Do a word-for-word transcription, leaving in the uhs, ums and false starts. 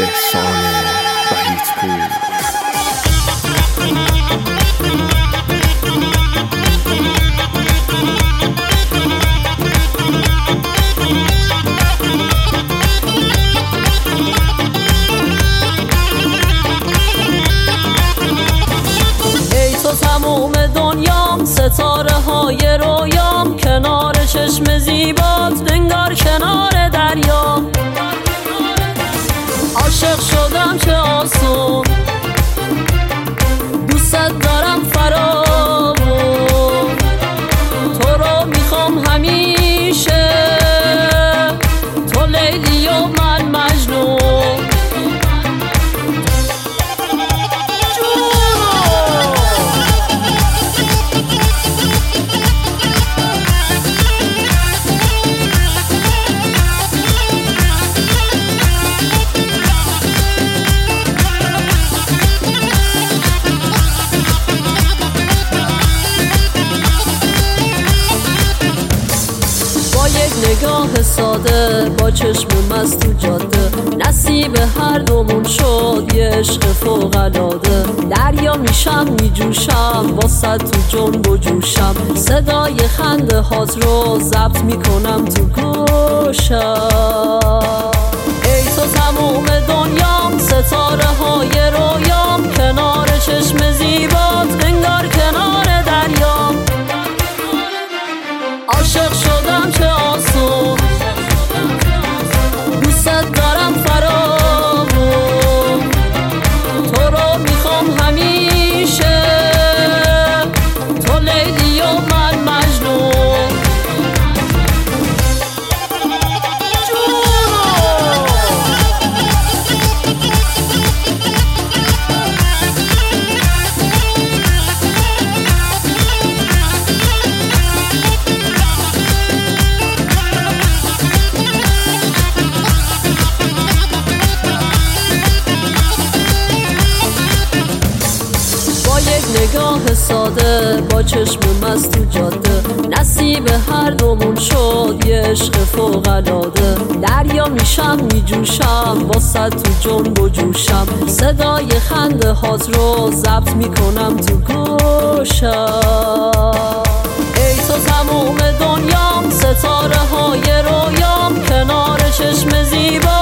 احسان وحیدپور. تموم دنیام، ستاره های رویام، کنار چشم زیبات انگار کنار دریا. عاشق شدم چه آسون، دوست دارم فراوون، تو رو میخوام همیشه، تو لیلی و من مجنون. نگاه ساده با چشم مست تو جاده، نصیب هر دومون شد یه عشق فوق‌العاده. دریا میشم میجوشم واسه تو جنب و جوشم، صدای خنده هات رو ضبط میکنم تو گوشم. ای تو تموم دنیام، ستاره های رویام، کنار چشم زیبات انگار کنار دریام. عاشق شدم چه آسون، دوست دارم فراوون، تو رو میخوام همیشه، تو لیلی و من مجنون. نگاه ساده با چشم مست تو جاده، نصیب هر دومون شد یه عشق فوق‌العاده. دریا میشم میجوشم واسه تو جنب و جوشم، صدای خنده هات رو ضبط میکنم تو گوشم. ای تو تموم دنیام، ستاره های رویام، کنار چشم زیبا